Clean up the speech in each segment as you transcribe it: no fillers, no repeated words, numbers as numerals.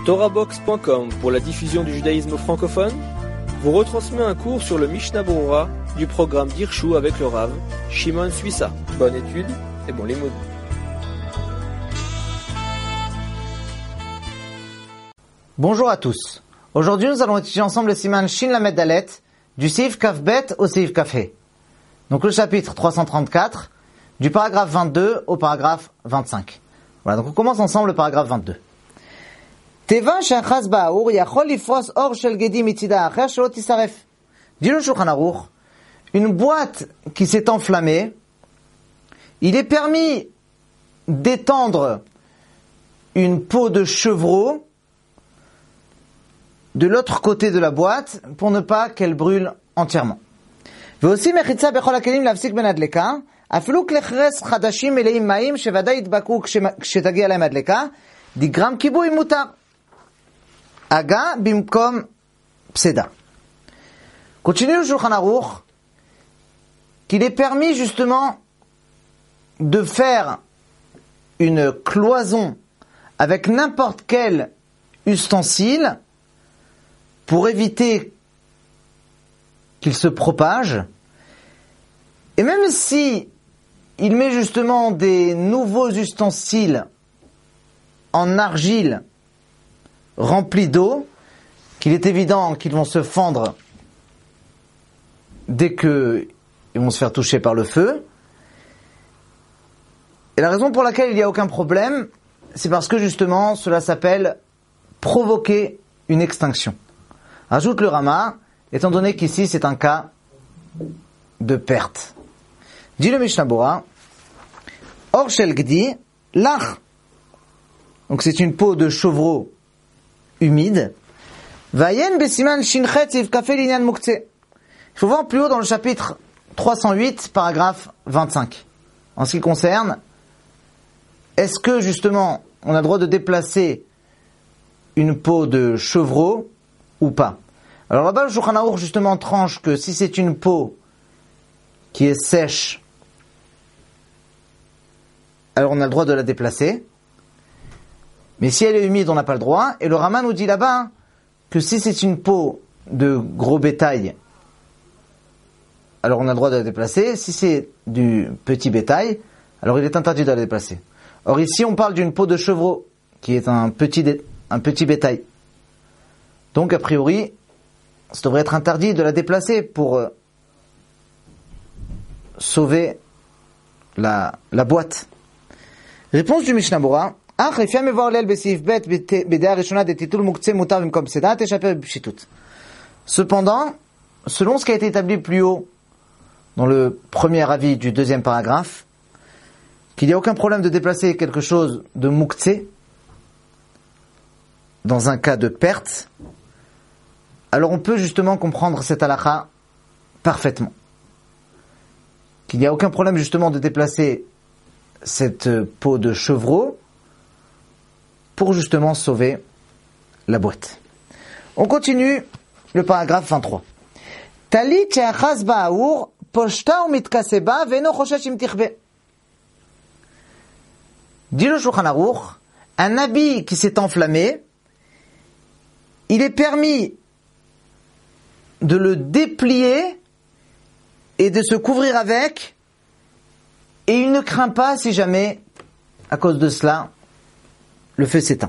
TorahBox.com pour la diffusion du judaïsme francophone vous retransmet un cours sur le Mishnah Berurah du programme d'Irshu avec le Rav Shimon Suissa. Bonne étude et bon limoud. Bonjour à tous. Aujourd'hui, nous allons étudier ensemble le Siman Shin Lamed Dalet du Seif Kaf Bet au Seif Kaf He. Donc le chapitre 334 du paragraphe 22 au paragraphe 25. Voilà, donc on commence ensemble le paragraphe 22. Tevan shachaz ba'aur yachol lifros or shel gedi mitzida acher shelo tisaref. Dit le Shulchan Aruch, une boîte qui s'est enflammée, il est permis d'étendre une peau de chevreau de l'autre côté de la boîte pour ne pas qu'elle brûle entièrement. ועושים מחיצה בכל הכלים להפסיק בין הדלקה, אפילו כלי חרס חדשים מלאים מים שוודאי ידבקו כשתגיע להם הדלקה, דגרם כיבוי מותר. הגה במקום פסדה. Continue le Shulchan Aruch qu'il est permis justement de faire une cloison avec n'importe quel ustensile pour éviter qu'il se propage. Et même si il met justement des nouveaux ustensiles en argile remplis d'eau, qu'il est évident qu'ils vont se fendre dès qu'ils vont se faire toucher par le feu. Et la raison pour laquelle il n'y a aucun problème, c'est parce que justement cela s'appelle provoquer une extinction. Ajoute le Rama, étant donné qu'ici c'est un cas de perte. Dit le Mishnah Berurah, Or shel gedi lach. Donc c'est une peau de chevreau humide. Vayen besiman shinchet seif kaf he l'inyan muktzeh. Il faut voir plus haut dans le chapitre 308, paragraphe 25. En ce qui concerne, est-ce que justement on a le droit de déplacer une peau de chevreau ou pas? Alors là-bas, le Shulchan Aruch justement tranche que si c'est une peau qui est sèche, alors on a le droit de la déplacer. Mais si elle est humide, on n'a pas le droit. Et le Rama nous dit là-bas que si c'est une peau de gros bétail, alors on a le droit de la déplacer. Si c'est du petit bétail, alors il est interdit de la déplacer. Or ici, on parle d'une peau de chevreau, qui est un petit bétail. Donc a priori, ça devrait être interdit de la déplacer pour sauver la boîte. Réponse du Mishnah Berurah. Cependant, selon ce qui a été établi plus haut dans le premier avis du deuxième paragraphe, qu'il n'y a aucun problème de déplacer quelque chose de muktzeh dans un cas de perte, alors on peut justement comprendre cette halakha parfaitement. Qu'il n'y a aucun problème justement de déplacer cette peau de chevreau pour justement sauver la boîte. On continue le paragraphe 23. Talit she'achaz ba'aur poshta umitkase ba ve'eno choshesh im tichbe. Dit le Shulchan Aruch, un habit qui s'est enflammé, il est permis de le déplier et de se couvrir avec, et il ne craint pas si jamais, à cause de cela, le feu s'éteint.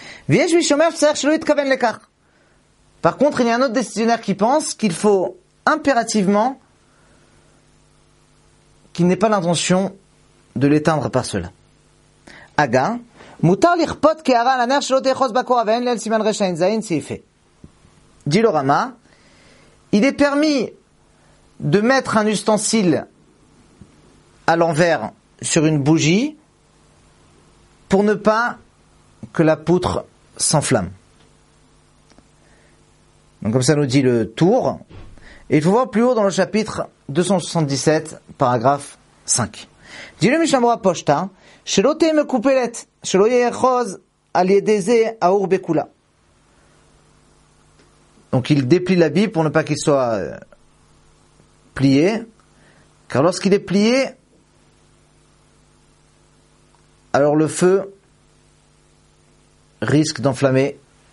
Par contre, il y a un autre décisionnaire qui pense qu'il faut impérativement qu'il n'ait pas l'intention de l'éteindre par cela. Aga, mutar lichpot ke'ara al haner shelo te'echos bakora ve'en le'el siman resh ayin zayin seifeh. Dit le Rama, il est permis de mettre un ustensile à l'envers sur une bougie pour ne pas que la poutre s'enflamme. Donc comme ça nous dit le tour. Et il faut voir plus haut dans le chapitre 277, paragraphe 5. Dit le Mishnah Berurah poshta, shelo te'eh mekupelet, shelo ye'echoz al yedei zeh aur bekula. Donc il déplie l'habit pour ne pas qu'il soit plié, car lorsqu'il est plié, alors le feu risque d'enflammer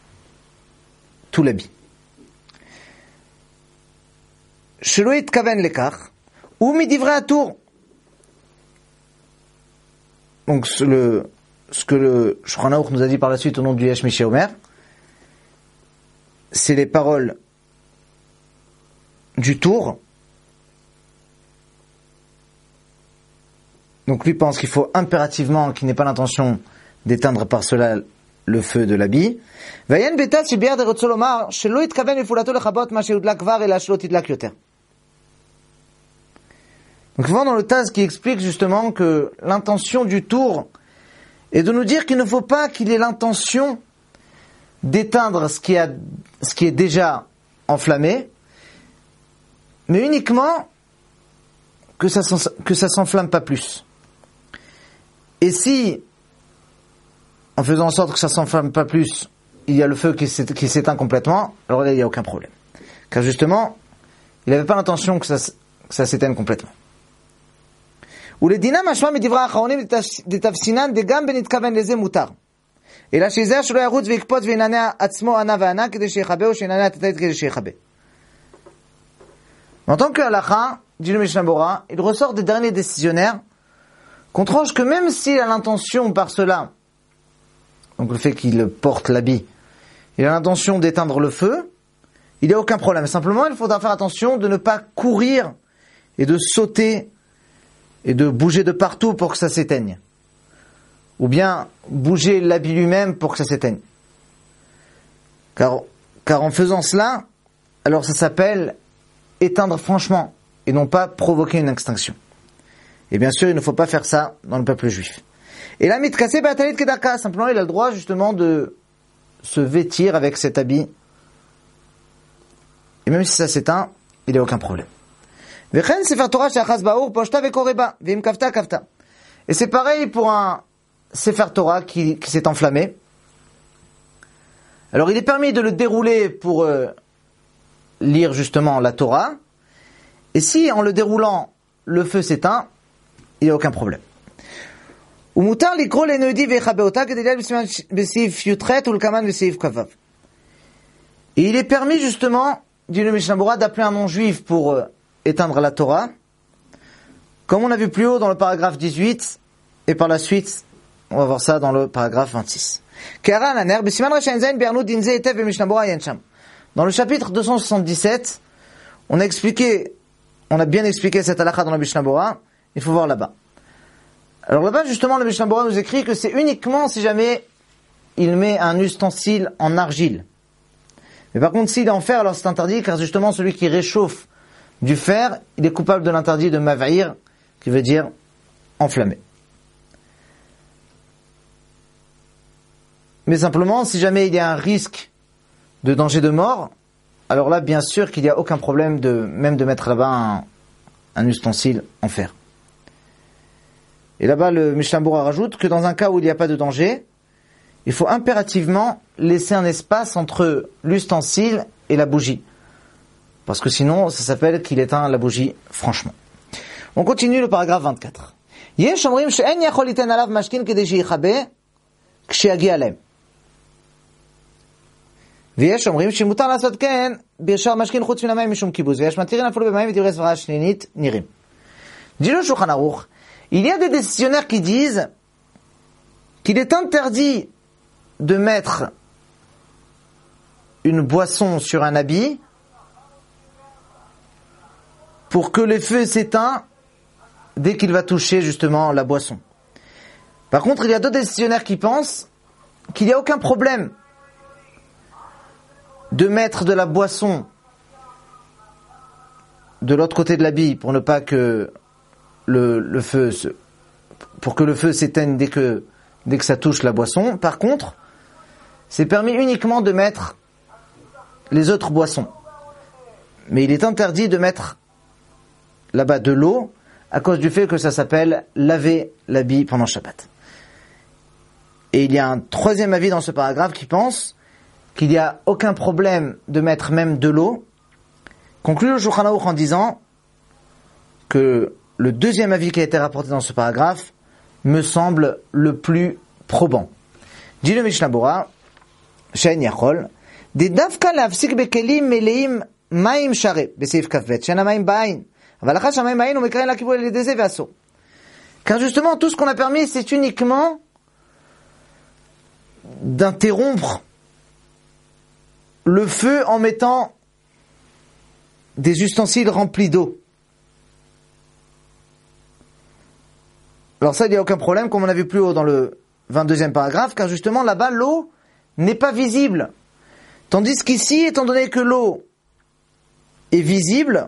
tout l'habit. Shelo yitkaven lekach, ou midivrei atour. Donc ce que le Shulchan Aruch nous a dit par la suite au nom du Yesh Miché Omer, c'est les paroles du tour. Donc lui pense qu'il faut impérativement qu'il n'ait pas l'intention d'éteindre par cela le feu de l'habit. Vayen beta si bier de Rotsolomar, shelo yitkaven lefulato lechabot ma sheudlak kvar ela shelo tidlak yoter. Donc, on va dans le Taz qui explique justement que l'intention du tour est de nous dire qu'il ne faut pas qu'il ait l'intention d'éteindre ce qui est déjà enflammé, mais uniquement que ça s'enflamme pas plus. Et si, en faisant en sorte que ça s'enflamme pas plus, il y a le feu qui s'éteint complètement, alors là, il n'y a aucun problème. Car justement, il n'avait pas l'intention que ça s'éteigne complètement. ולדינה משמע מדברי האחרונים דתפסינן דגם בנתכוון לזה מותר. אלא שזה שלא ירוץ ויקפוץ וינענע עצמו ענה וענה כדי שיחבא או שינענע תתית כדי שיחבא. En tant que halakha, dit le Mishnah Bora, il ressort des derniers décisionnaires qu'on tranche que même s'il a l'intention par cela, donc le fait qu'il porte l'habit, il a l'intention d'éteindre le feu, il n'y a aucun problème. Simplement, il faudra faire attention de ne pas courir et de sauter et de bouger de partout pour que ça s'éteigne. Ou bien bouger l'habit lui-même pour que ça s'éteigne. Car en faisant cela, alors ça s'appelle éteindre franchement et non pas provoquer une extinction. Et bien sûr, il ne faut pas faire ça dans le peuple juif. Et là, mitkase ba'atalit kedaka, simplement il a le droit justement de se vêtir avec cet habit. Et même si ça s'éteint, il n'y a aucun problème. Et c'est pareil pour un Sefer Torah qui s'est enflammé. Alors il est permis de le dérouler pour lire justement la Torah. Et si en le déroulant, le feu s'éteint, il n'y a aucun problème. Et il est permis justement, dit le Mishnah Bora, d'appeler un non-juif pour éteindre la Torah, comme on a vu plus haut dans le paragraphe 18, et par la suite, on va voir ça dans le paragraphe 26. Dans le chapitre 277, on a bien expliqué cette halakha dans le Mishnah Bora, il faut voir là-bas. Alors là-bas, justement, le Mishnah Bora nous écrit que c'est uniquement si jamais il met un ustensile en argile. Mais par contre, s'il est en fer, alors c'est interdit, car justement, celui qui réchauffe du fer, il est coupable de l'interdit de mav'ir, qui veut dire enflammer. Mais simplement, si jamais il y a un risque de danger de mort, alors là, bien sûr qu'il n'y a aucun problème même de mettre là-bas un ustensile en fer. Et là-bas, le Mishnah Bora rajoute que dans un cas où il n'y a pas de danger, il faut impérativement laisser un espace entre l'ustensile et la bougie. Parce que sinon, ça s'appelle qu'il éteint la bougie franchement. On continue le paragraphe 24. Yesh omrim she'en yachol liten alav mashkin kedei sheyichabe ksheyagia lehem. ויש אומרים שמותר לעשות כן בשאר משכין חוץ מן המים משום כיבוס, ויש מתירים אפילו במים ודברי סברה שלילית נראים. Dit le Shulchan Aruch, il y a des décisionnaires qui disent qu'il est interdit de mettre une boisson sur un habit pour que le feu s'éteint dès qu'il va toucher justement la boisson. Par contre, il y a d'autres décisionnaires qui pensent qu'il n'y a aucun problème de mettre de la boisson de l'autre côté de l'habit pour ne pas que le feu pour que le feu s'éteigne dès que ça touche la boisson. Par contre, c'est permis uniquement de mettre les autres boissons. Mais il est interdit de mettre là-bas de l'eau à cause du fait que ça s'appelle laver l'habit pendant Shabbat. Et il y a un troisième avis dans ce paragraphe qui pense qu'il n'y a aucun problème de mettre même de l'eau. Conclut le Shulchan Aruch en disant que le deuxième avis qui a été rapporté dans ce paragraphe me semble le plus probant. Dit le Mishnah Bora, She'en yachol, Des dafka להפסיק בכלים מלאים מים שרה, בסעיף כ"ב, שאין המים בעין. אבל אחת שהמים בעין הוא מקרן לכיבוי על ידי זה ואסור. Car justement, tout ce qu'on a permis, c'est uniquement d'interrompre le feu en mettant des ustensiles remplis d'eau. Alors ça, il n'y a aucun problème, comme on a vu plus haut dans le 22e paragraphe, car justement, là-bas, l'eau n'est pas visible. Tandis qu'ici, étant donné que l'eau est visible,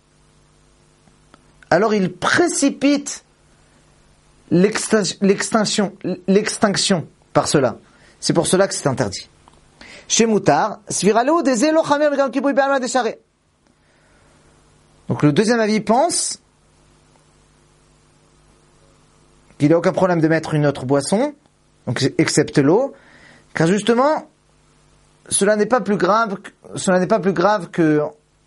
alors il précipite l'extinction par cela. C'est pour cela que c'est interdit. Chez Moutar, Sviraleo des Elo Chamer Begam Kiboui Be'alma Deshare. Donc le deuxième avis pense qu'il n'y a aucun problème de mettre une autre boisson, donc excepte l'eau, car justement, cela n'est pas plus grave que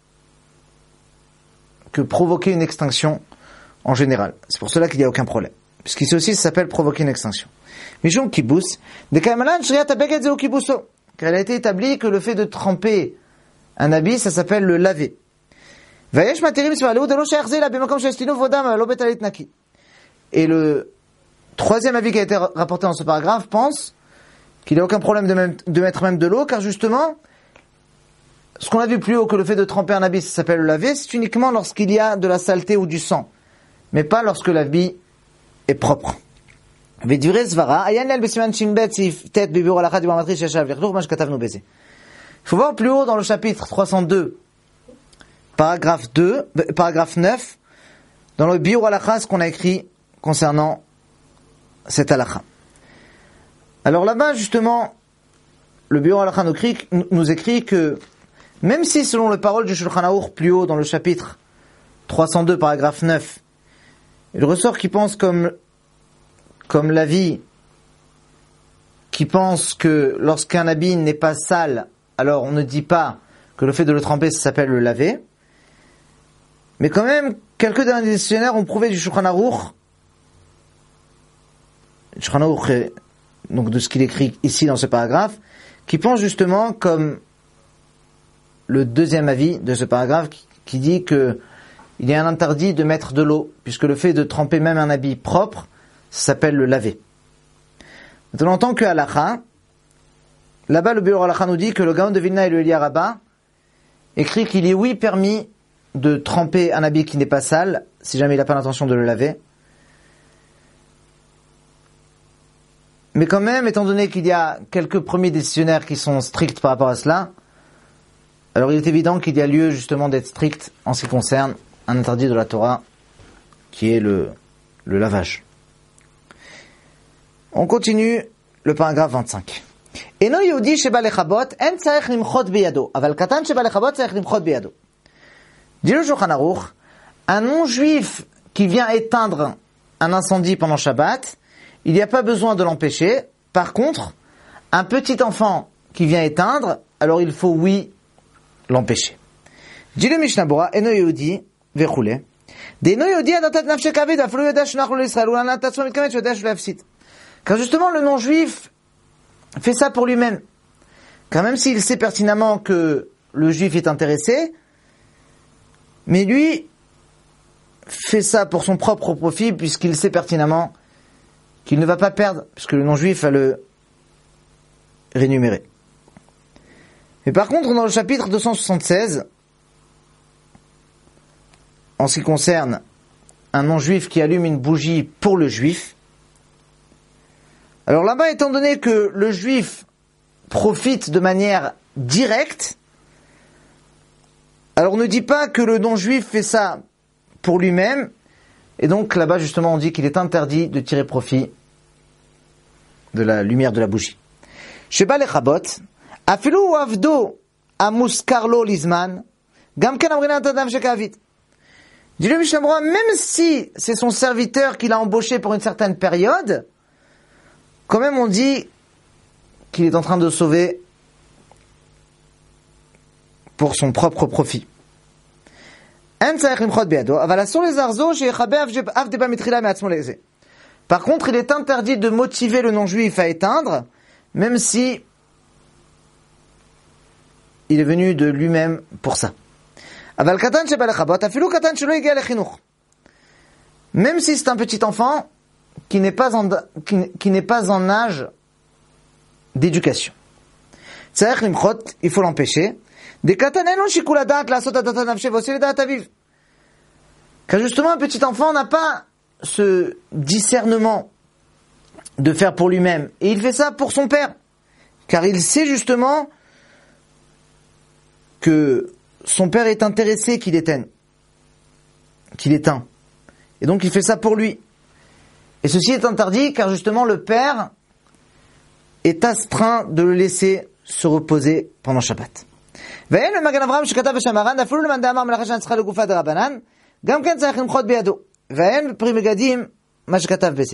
provoquer une extinction en général. C'est pour cela qu'il n'y a aucun problème. Puisqu'ici aussi, ça s'appelle provoquer une extinction. Mishum kibous, de kaimalan shriat abeged zeu kibuso. Car il a été établi que le fait de tremper un habit, ça s'appelle le laver. Vayesh materim svaleu de lo she'achze la b'makom she'estinu vodam lo betalit naki. Et le troisième avis qui a été rapporté dans ce paragraphe pense qu'il n'y a aucun problème de mettre même de l'eau, car justement, ce qu'on a vu plus haut, que le fait de tremper un habit, ça s'appelle le laver, c'est uniquement lorsqu'il y a de la saleté ou du sang, mais pas lorsque l'habit est propre. Il faut voir plus haut dans le chapitre 302, paragraphe 9, dans le Biur Halakha, ce qu'on a écrit concernant cette halakha. Alors là-bas, justement, le Biur Halakha nous écrit que même si, selon les paroles du Shulchan Aruch plus haut dans le chapitre 302, paragraphe 9, il ressort qu'il pense comme l'avis qui pense que lorsqu'un habit n'est pas sale, alors on ne dit pas que le fait de le tremper, ça s'appelle le laver. Mais quand même, quelques derniers dictionnaires ont prouvé du Shulchan Aruch, donc de ce qu'il écrit ici dans ce paragraphe, qui pense justement comme le deuxième avis de ce paragraphe qui dit que il y a un interdit de mettre de l'eau, puisque le fait de tremper même un habit propre, ça s'appelle le laver. Maintenant, en tant que halakha, là-bas le Biur Halakha nous dit que le Gaon de Vilna et le Eli Rabbah écrit qu'il est oui permis de tremper un habit qui n'est pas sale, si jamais il n'a pas l'intention de le laver. Mais quand même, étant donné qu'il y a quelques premiers décisionnaires qui sont stricts par rapport à cela, alors il est évident qu'il y a lieu justement d'être strict en ce qui concerne un interdit de la Torah, qui est le lavage. On continue le paragraphe 25. Eno Yehudi sheba lechabot en tzarech limchot biyado, aval katan sheba lechabot tzarech limchot biyado. Dit le Shulchan Aruch, un non-juif qui vient éteindre un incendie pendant Shabbat, il n'y a pas besoin de l'empêcher. Par contre, un petit enfant qui vient éteindre, alors il faut oui l'empêcher. Dit le Mishnah Bora, Eno Yehudi vechule. D'Eno Yehudi adatat nafshe kavid aflu yoda shenachlu l'Israël ou l'anatatso mitkamet yoda shlavsit. Car justement, le non-juif fait ça pour lui-même. Car même s'il sait pertinemment que le juif est intéressé, mais lui fait ça pour son propre profit, puisqu'il sait pertinemment qu'il ne va pas perdre, puisque le non-juif va le rémunérer. Mais par contre, dans le chapitre 276, en ce qui concerne un non-juif qui allume une bougie pour le juif, alors là-bas, étant donné que le juif profite de manière directe, alors on ne dit pas que le non-juif fait ça pour lui-même, et donc là-bas justement on dit qu'il est interdit de tirer profit de la lumière de la bougie. Sheba lechabot, afilu avdo amuskarlo lizman, gamken amrina tadav shekavit. Dit le Mishnah Bora, même si c'est son serviteur qu'il a embauché pour une certaine période, quand même on dit qu'il est en train de sauver pour son propre profit. Par contre, il est interdit de motiver le non-juif à éteindre, même si il est venu de lui-même pour ça. Aval katan sheba lechabot, afilu katan shelo higia lechinuch. Même si c'est un petit enfant qui n'est pas en âge d'éducation. Tzarech limchot, il faut l'empêcher. Des katan en lo shikul hadat la'asot hadat nafshe ve'osi ledat aviv. Car justement, un petit enfant n'a pas ce discernement de faire pour lui-même. Et il fait ça pour son père. Car il sait justement que son père est intéressé qu'il éteigne. Et donc il fait ça pour lui. Et ceci est interdit car justement le père est astreint de le laisser se reposer pendant Shabbat. ואין למגן אברהם שכתב בשם הר"ן, אפילו למאן דאמר מלאכה שנצחה לגופה דרבנן, גם כן צריך למחות בידו. ואין בפרי מגדים מה שכתב בזה.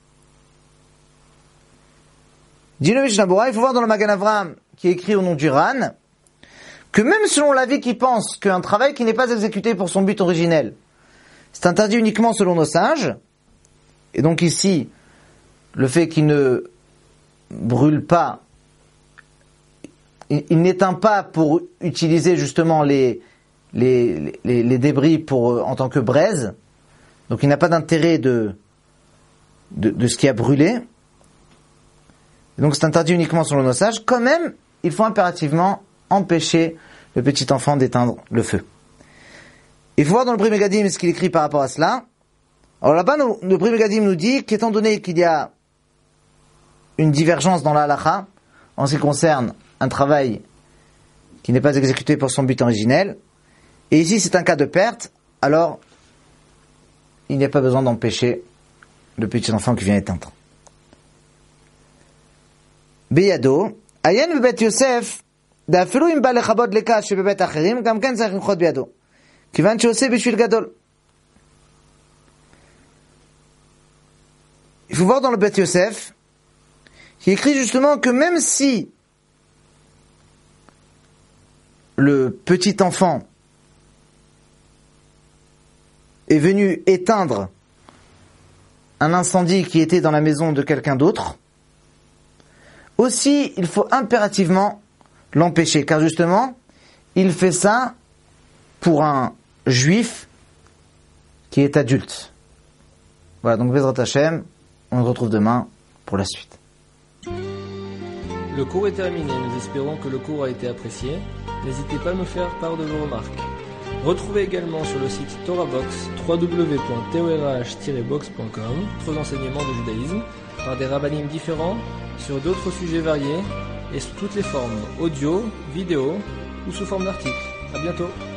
Dit le Mishnah Berurah, il faut voir dans le Magan Avraham qui est écrit au nom du Ran, que même selon l'avis qui pense qu'un travail qui n'est pas exécuté pour son but originel, c'est interdit uniquement selon nos sages, et donc ici, le fait qu'il ne brûle pas, il n'éteint pas pour utiliser justement les débris pour, en tant que braise, donc il n'a pas d'intérêt de ce qui a brûlé, et donc c'est interdit uniquement selon nos sages. Quand même, il faut impérativement empêcher le petit enfant d'éteindre le feu. Il faut voir dans le Pri Megadim ce qu'il écrit par rapport à cela. Alors là-bas, le Pri Megadim nous dit qu'étant donné qu'il y a une divergence dans la halakha en ce qui concerne un travail qui n'est pas exécuté pour son but originel, et ici c'est un cas de perte, alors il n'y a pas besoin d'empêcher le petit enfant qui vient éteindre. Beyado, ayen bebet Yosef, d'afelu im ba lechabot leka shebebet acherim, gam ken tzarich limchot beyado. Kivan sheoseh bishvil gadol. Il faut voir dans le Bet Yosef, qui écrit justement que même si le petit enfant est venu éteindre un incendie qui était dans la maison de quelqu'un d'autre, aussi il faut impérativement l'empêcher, car justement il fait ça pour un juif qui est adulte. Voilà, donc Bezrat Hashem, on se retrouve demain pour la suite. Le cours est terminé, nous espérons que le cours a été apprécié. N'hésitez pas à me faire part de vos remarques. Retrouvez également sur le site TorahBox www.torah-box.com d'autres enseignements de judaïsme par des rabbinim différents sur d'autres sujets variés et sous toutes les formes, audio, vidéo ou sous forme d'articles. À bientôt.